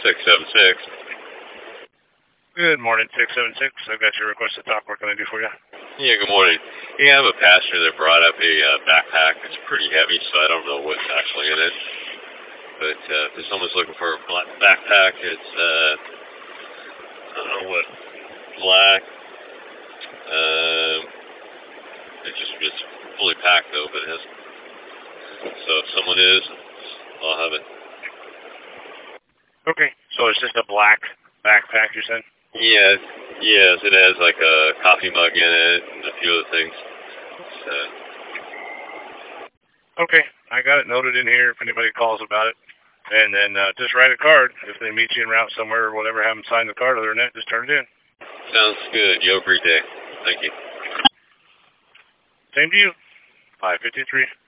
676. Good morning, 676. I've got your request to talk. What can I do for you? Yeah, good morning. Yeah, I'm a passenger that brought up a backpack. It's pretty heavy, so I don't know what's actually in it. But if someone's looking for a backpack, it's, I don't know what, black. It's fully packed though, but it has. So if someone is, I'll have it. Okay, so it's just a black backpack, you said? Yes, it has like a coffee mug in it and a few other things. Okay, I got it noted in here if anybody calls about it. And then just write a card. If they meet you en route somewhere or whatever, have them sign the card. Other than that, just turn it in. Sounds good. You have a great day. Thank you. Same to you. 553.